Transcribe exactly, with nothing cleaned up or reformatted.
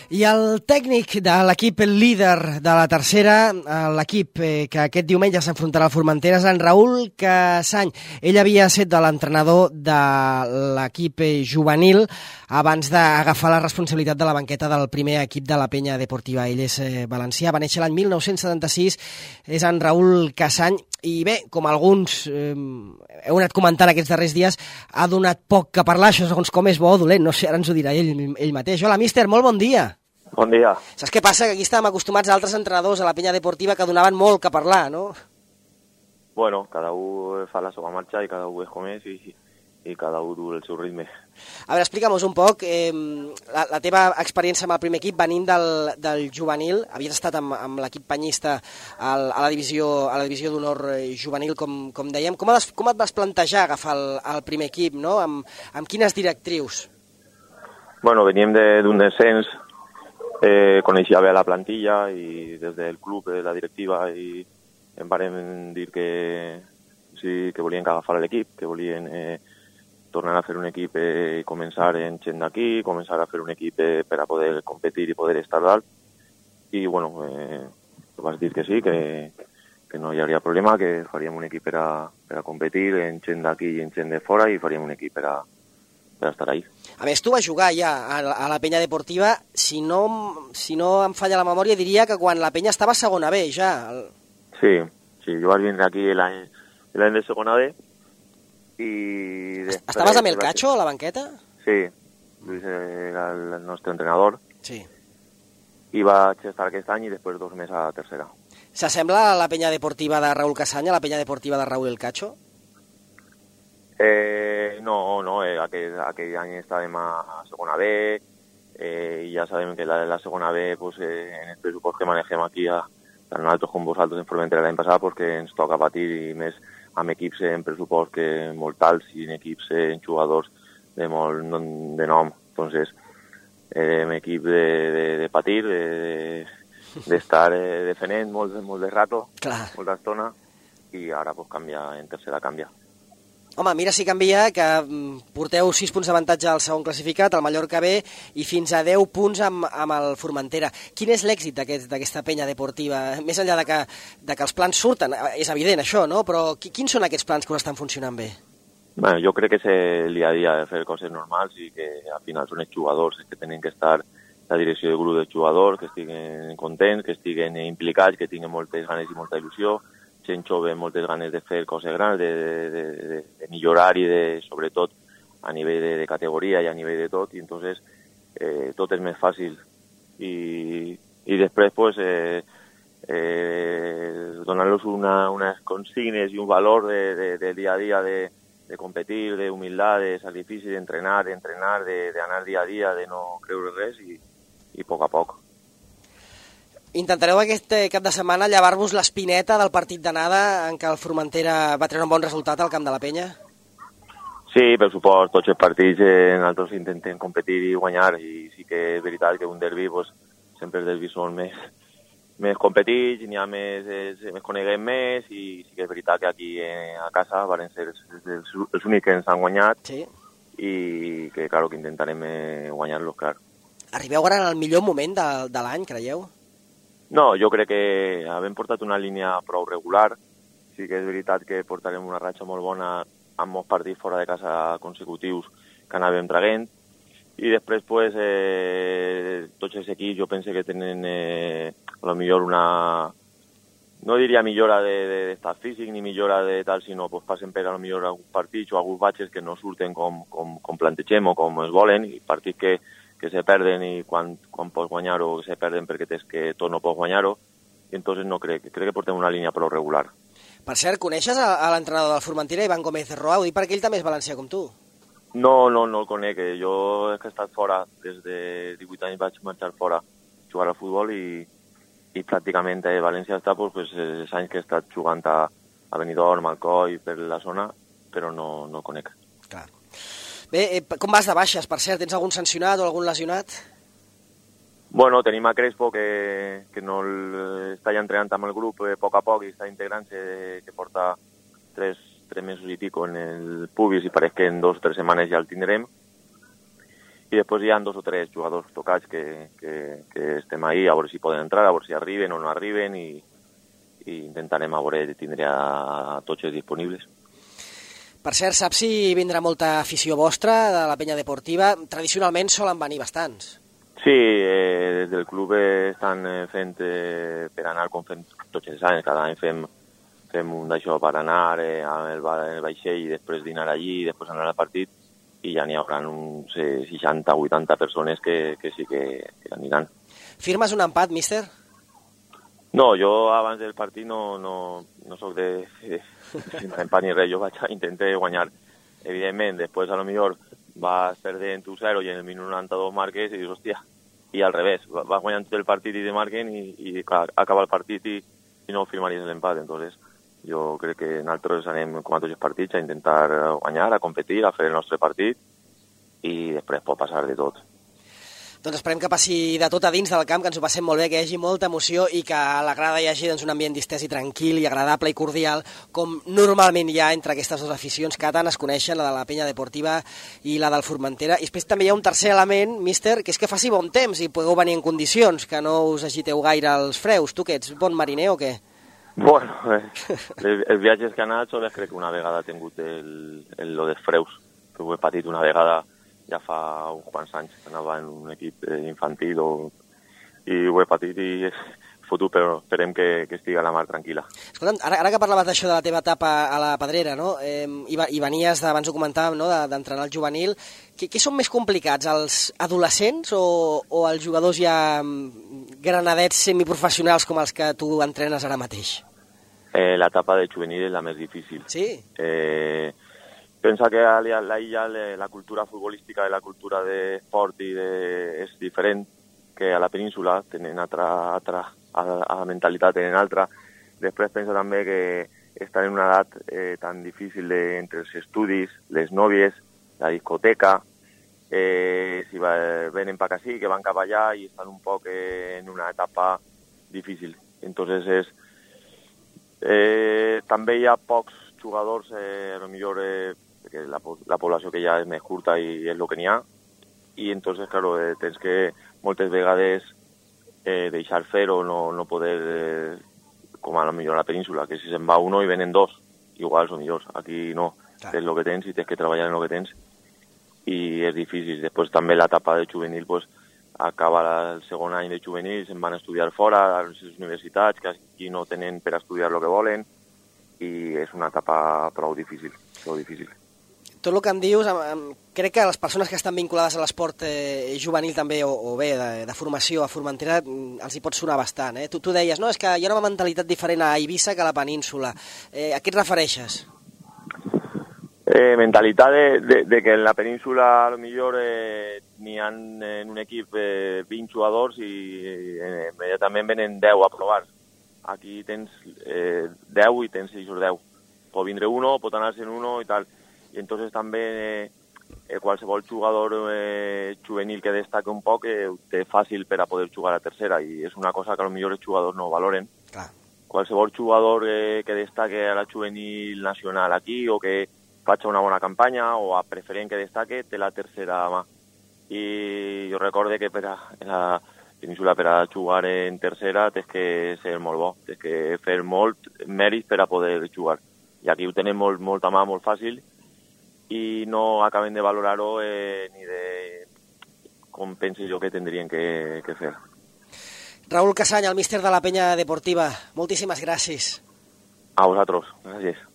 I el tècnic de l'equip líder de la tercera, l'equip que aquest diumenge s'enfrontarà al Formentera, és en Raül Casany. Ell havia estat de l'entrenador de l'equip juvenil abans d'agafar la responsabilitat de la banqueta del primer equip de la Penya Deportiva. Ell és valencià, va néixer l'any mil nou-cents setanta-sis, és en Raül Casany. I bé, com alguns eh, heu anat comentant aquests darrers dies, ha donat poc que parlar, això segons com és bo o dolent, no sé, ara ens ho dirà ell, ell mateix. Hola, míster, molt bon dia. Bon dia. Saps què passa? Que aquí estàvem acostumats a altres entrenadors a la Penya Deportiva que donaven molt que parlar, no? Bueno, cada un fa la seva marxa i cada un és com és i, i cada un du el seu ritme. A veure, explica'm-nos un poc, eh, la, la teva experiència amb el primer equip venint del, del juvenil, havies estat amb, amb l'equip penyista al, a la divisió, a la divisió d'honor juvenil, com, com dèiem. Com, has, com et vas plantejar agafar el, el primer equip, no? Amb, amb quines directrius? Bueno, veníem d'un de, descens, eh, coneixia bé la plantilla i des del club, de la directiva, i em varen dir que sí, que volien que agafar l'equip, que volien eh, tornar a fer un equip i eh, començar en gent d'aquí, començar a fer un equip eh, per a poder competir i poder estar dalt. I, bueno, eh, vas dir que sí, que, que no hi hauria problema, que faríem un equip per a, per a competir en gent d'aquí i en gent de fora i faríem un equip per a, per a estar ahí. A més, tu vas jugar ja a, a la Penya Deportiva, si no, si no em falla la memòria, diria que quan la Penya estava a segona B, ja. El... Sí, sí, jo vaig vindre aquí l'any de segona B. I estaves amb el Cacho a la banqueta? Sí, Luis era el nostre entrenador. Sí. I vaig estar aquest any i després dos més a la tercera. S'assembla a la Penya Deportiva de Raül Casany, a la Penya Deportiva de Raül el Cacho? Eh, no, no, eh, aquell, aquell any estàvem a segona B, eh, i ja sabem que la, la segona B, pues, eh, en el pressupost que manegem aquí, a, tant nosaltres com vosaltres en Formentera l'any passat, pues, que ens toca patir, i més amb equips en pressupost que molt alts i en equips eh, en jugadors de molt de nom. Entonces, eh, un equip de, de, de patir, d'estar de, de, defendent molt, molt de rato, Clar. molta estona, i ara pues, canvia, en tercera canvia. Home, mira si canvia, que porteu sis punts d'avantatge al segon classificat, el Mallorca B, i fins a deu punts amb, amb el Formentera. Quin és l'èxit d'aquesta aquest, Penya Deportiva? Més enllà de que, de que els plans surten, és evident això, no? Però quins són aquests plans que us estan funcionant bé? Bueno, jo crec que és el dia a dia de fer coses normals i que al final són els jugadors que tenen que estar la direcció del grup dels jugadors, que estiguen contents, que estiguen implicats, que tinguin moltes ganes i molta il·lusió, gent jove amb moltes ganes de fer coses grans, de, de, de, de millorar i de, sobretot a nivell de, de categoria i a nivell de tot, i entonces eh, tot és més fàcil. I, i després pues, eh, eh, donar-los una, unes consignes i un valor de, de, del dia a dia de, de competir, de humilitat, de sacrifici, d'entrenar, d'entrenar, d'anar dia a dia, de no creure res, i, i a poc a poc. Intentareu aquest cap de setmana llevar-vos l'espineta del partit d'anada en què el Formentera va treure un bon resultat al camp de la Penya? Sí, per supost, tots els partits eh, nosaltres intentem competir i guanyar, i sí que és veritat que un derbi, pues, sempre els derbis són més, més competits, n'hi ha més, es, més coneguem més, i sí que és veritat que aquí eh, a casa van ser els, els, els únics que ens han guanyat, sí. I que, claro, que intentarem eh, guanyar-los, clar. Arribeu ara en el millor moment de, de l'any, creieu? No, jo crec que havent portat una línia prou regular, sí que és veritat que portarem una ratxa molt bona amb molts partits fora de casa consecutius que anàvem traguent, i després pues, eh, tots els equips jo penso que tenen eh, a lo millor una, no diria millora d'estat de, de físic ni millora de tal, sinó pues, passen per a lo millor alguns partits o alguns batxes que no surten com, com, com plantegem o com es volen, i partits que que se perden i quan, quan pots guanyar-ho se perden perquè tens que tot no pots guanyar-ho, i entonces no crec, crec que portem una línia prou regular. Per cert, coneixes a, a l'entrenador del Formentera, Iván Gómez Roa? Ho dic perquè ell també és valencià com tu. No, no, no el conec. Jo he estat fora, des de divuit anys vaig marxar fora a jugar al futbol, i, i pràcticament a València està pues, pues, els anys que he estat jugant a, a Benidorm, Alcoi, per la zona, però no, no el conec. Clar. Bé, eh, com vas de baixes, per cert? Tens algun sancionat o algun lesionat? Bueno, tenim a Crespo, que, que no el, està ja entrenant amb el grup eh, a poc a poc i està integrant-se, eh, que porta tres, tres mesos i pico en el pubis, i pareix que en dos o tres setmanes ja el tindrem. y después ya han dos o tres jugadors tocats que, que, que estem ahí, a veure si poden entrar, a veure si arriben o no arriben, i, i intentarem a veure tindre a tots els disponibles. Per cert, saps si vindrà molta afició vostra de la penya deportiva? Tradicionalment solen venir bastants. Sí, eh, des del club estan fent eh, per anar com fem tots els anys, cada any fem, fem un d'això per anar eh, amb el, el vaixell i després dinar allí i després anar al partit, i ja n'hi haurà uns eh, seixanta o vuitanta persones que, que sí que, que aniran. Firmes un empat, míster? No, jo abans del partit no, no, no soc de, de, de empat ni res, jo vaig a intentar guanyar. Evidentment, després a lo millor vas perdent tu zero i en el minut noranta-dos marques i dius, hòstia, i al revés, vas guanyant tot el partit i te marquen i, i clar, acaba el partit i, i no firmaries l'empat. Entonces, jo crec que nosaltres anem com a tots els partits a intentar guanyar, a competir, a fer el nostre partit i després pot passar de tot. Doncs esperem que passi de tot a dins del camp, que ens ho passem molt bé, que hi hagi molta emoció i que a la grada hi hagi doncs, un ambient distès i tranquil i agradable i cordial, com normalment hi ha entre aquestes dues aficions que tant es coneixen, la de la penya deportiva i la del Formentera. I després també hi ha un tercer element, míster, que és que faci bon temps i pugueu venir en condicions, que no us agiteu gaire els freus. Tu què ets, bon mariner o què? Bueno, eh, els, els viatges que he anat sols crec que una vegada he tingut el, el, lo dels freus, que ho he patit una vegada ja fa uns quants anys, que anava en un equip infantil o, i ho he patit i és fotut, però esperem que, que estigui a la mar tranquil·la. Escolta'm, ara, ara que parlaves d'això de la teva etapa a la Pedrera, no? Eh, i, i venies, de, abans ho comentàvem, no? d'entrenar el juvenil, què, què són més complicats, els adolescents o, o els jugadors ja granadets semiprofessionals com els que tu entrenes ara mateix? Eh, L'etapa de juvenil és la més difícil. Sí? Eh, pensa que a la illa la cultura futbolística i la cultura d'esport i de, és diferent que a la península, tenen altra, altra a, a la mentalitat tenen altra. Després penso també que estan en una edat eh, tan difícil de, entre els estudis, les nòvies, la discoteca, eh, si va, venen per aquí, que van cap allà i estan un poc eh, en una etapa difícil. Entonces és, eh, també hi ha pocs jugadors, eh, a lo millor eh, que la, la població que ja és més curta i és el que n'hi ha, i entonces, claro, eh, tens que moltes vegades eh, deixar fer o no, no poder, eh, com a lo millor a la península, que si se'n va uno i venen dos, igual són millors. Aquí no, clar. És el que tens i tens que treballar en el que tens, i és difícil. Després també l'etapa de juvenil, pues, acaba el segon any de juvenil, se'n van a estudiar fora, a les universitats, que aquí no tenen per estudiar el que volen, i és una etapa prou difícil, prou difícil. Tot el que em dius, crec que les persones que estan vinculades a l'esport eh, juvenil també, o, o bé, de, de formació a Formentera, els hi pot sonar bastant. Eh? Tu, tu deies, no, és que hi ha una mentalitat diferent a Eivissa que a la península. Eh, a què et refereixes? Eh, mentalitat de, de, de que en la península a lo millor eh, n'hi ha en un equip eh, vint jugadors i eh, immediatament venen deu a provar. Aquí tens eh, deu i tens eixos deu. Pot vindre uno, pot anar-se'n uno i tal. I entonces també eh, qualsevol jugador eh, juvenil que destaca un poc eh, té fàcil per a poder jugar a tercera, i és una cosa que potser els jugadors no valoren. Clar. Qualsevol jugador eh, que destaque a la juvenil nacional aquí o que faci una bona campanya o a preferent que destaque té la tercera mà. I jo recorde que per a la península per a jugar en tercera tens que ser molt bo, tens que fer molt mèrit per a poder jugar. I aquí ho tenem molt, molta mà, molt fàcil, i no acaben de valorar-ho eh, ni de com penso jo que tindrien que, que fer. Raúl Casany, el míster de la penya deportiva, moltíssimes gràcies. A vosaltres, gràcies.